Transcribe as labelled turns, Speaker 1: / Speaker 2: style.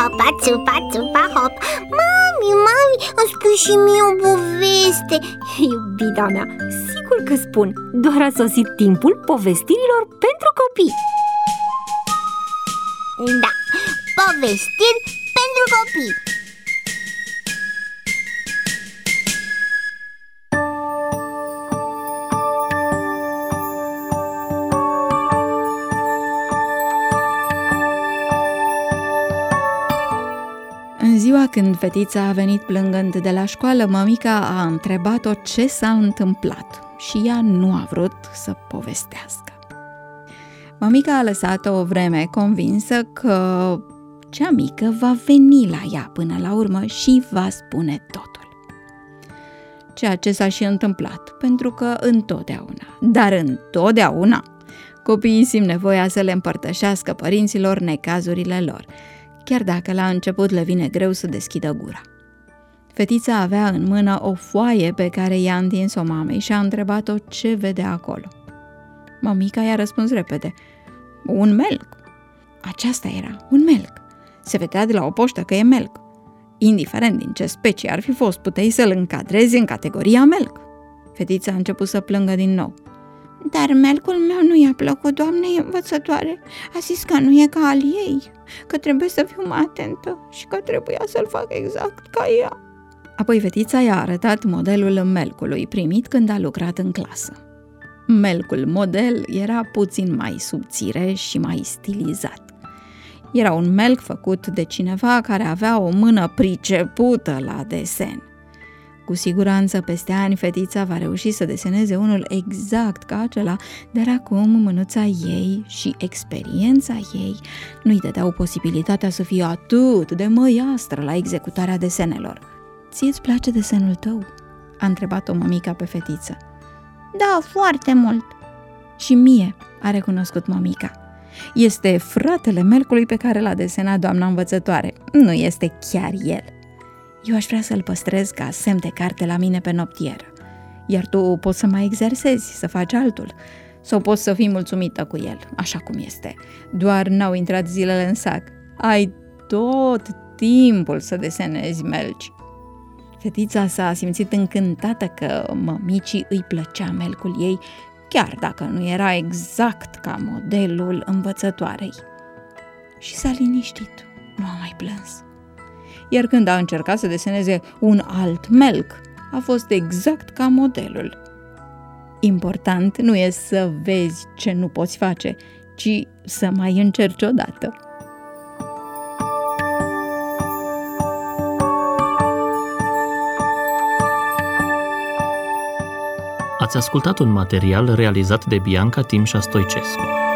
Speaker 1: țupa, țupa, țupa, hop. Mami, îmi spui și mie o poveste.
Speaker 2: Iubita mea, sigur că spun. Doar a sosit timpul povestirilor pentru copii.
Speaker 1: Da, povestiri pentru copii.
Speaker 3: În ziua când fetița a venit plângând de la școală, mămica a întrebat-o ce s-a întâmplat și ea nu a vrut să povestească. Mămica a lăsat-o o vreme convinsă că cea mică va veni la ea până la urmă și va spune totul. Ceea ce s-a și întâmplat, pentru că întotdeauna, copiii simt nevoia să le împărtășească părinților necazurile lor, chiar dacă la început le vine greu să deschidă gura. Fetița avea în mână o foaie pe care i-a întins-o mamei și a întrebat-o ce vede acolo. Mămica i-a răspuns repede: un melc. Aceasta era, un melc. Se vedea de la o poștă că e melc. Indiferent din ce specie ar fi fost, puteai să-l încadrezi în categoria melc. Fetița a început să plângă din nou.
Speaker 1: Dar melcul meu nu i-a plăcut doamnei învățătoare. A zis că nu e ca al ei, că trebuie să fiu mai atentă și că trebuia să-l fac exact ca ea.
Speaker 3: Apoi fetița i-a arătat modelul melcului primit când a lucrat în clasă. Melcul model era puțin mai subțire și mai stilizat. Era un melc făcut de cineva care avea o mână pricepută la desen. Cu siguranță, peste ani, fetița va reuși să deseneze unul exact ca acela, dar acum mânuța ei și experiența ei nu-i dădeau posibilitatea să fie atât de măiastră la executarea desenelor. Ție-ți place desenul tău? A întrebat-o mămica pe fetiță.
Speaker 1: Da, foarte mult.
Speaker 3: Și mie, a recunoscut mămica. Este fratele melcului pe care l-a desenat doamna învățătoare. Nu este chiar el. Eu aș vrea să-l păstrez ca semn de carte la mine pe noptieră. Iar tu poți să mai exersezi, să faci altul. Sau poți să fii mulțumită cu el, așa cum este. Doar n-au intrat zilele în sac. Ai tot timpul să desenezi melci. Fetița s-a simțit încântată că mămicii îi plăcea melcul ei, chiar dacă nu era exact ca modelul învățătoarei. Și s-a liniștit, nu a mai plâns. Iar când a încercat să deseneze un alt melc, a fost exact ca modelul. Important nu e să vezi ce nu poți face, ci să mai încerci odată.
Speaker 4: Ați ascultat un material realizat de Bianca Timșa Stoicescu.